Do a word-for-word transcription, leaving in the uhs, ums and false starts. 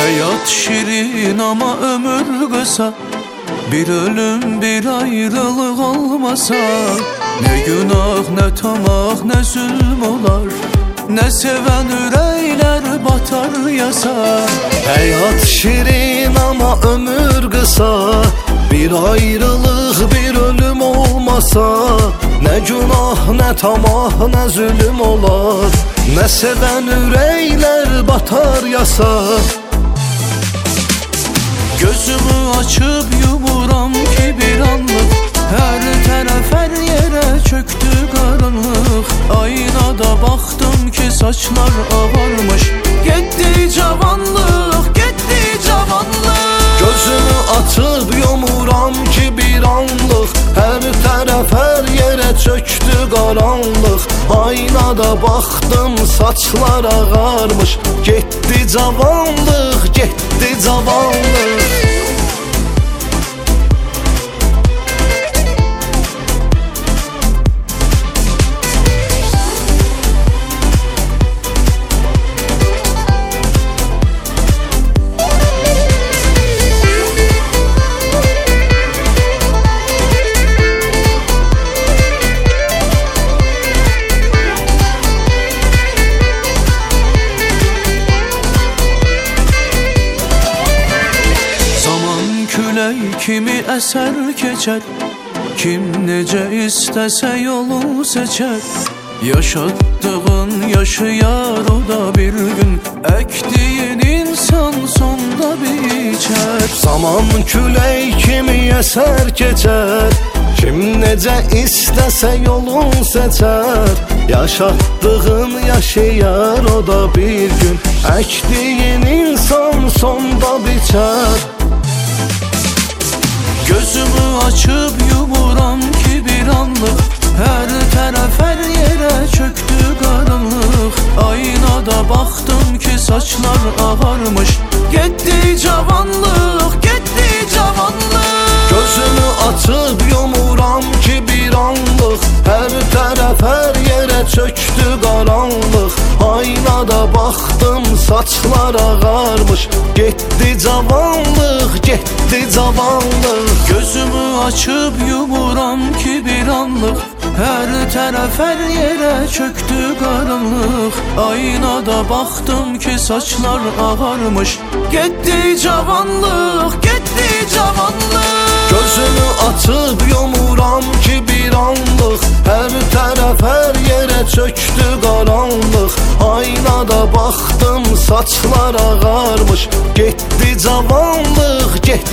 Hayat şirin ama ömür kısa, bir ölüm bir ayrılık olmasa, ne günah ne tamah ne zulm olar, ne seven yürekler batar yasa. Hayat şirin ama ömür kısa, bir ayrılık bir ölüm olmasa, ne günah ne tamah ne zulüm olar, ne seven yürekler batar yasa. Gözümü açıp yumuram ki bir anlık, her taraf her yere çöktü karanlık. Aynada baktım ki saçlar ağarmış, gitti cavanlık, gitti cavanlık. Gözümü atıp yumuram ki bir anlık, her taraf her yere çöktü karanlık. Aynada baktım saçlar ağarmış, gitti cavanlık, gitti cavanlık. Kimi eser geçer, kim nece istese yolu seçer. Yaşattığın yaşayar o da bir gün, ektiğin insan sonda biçer. Zaman küley kimi eser geçer, kim nece istese yolu seçer. Yaşattığın yaşayar o da bir gün, ektiğin insan sonda biçer. Gözümü açıp yumuram ki bir anlık, her taraf her yere çöktü karanlık. Aynada baktım ki saçlar ağarmış, gitti cavanlık, gitti cavanlık. Gözümü atıp yumuram ki bir anlık, her taraf her yere çöktü karanlık. Aynada baktım saçlar ağarmış, gitti cavanlık, gitti cavanlık. Gözümü açıp yumuram ki bir anlık, her taraf her yere çöktü karanlık. Aynada baktım ki saçlar ağarmış, gitti cavanlık, gitti cavanlık. Gözümü atıp yumuram ki bir anlık, her taraf her yere çöktü karanlık. Aynada baktım saçlar ağarmış, gitti cavanlık, gitti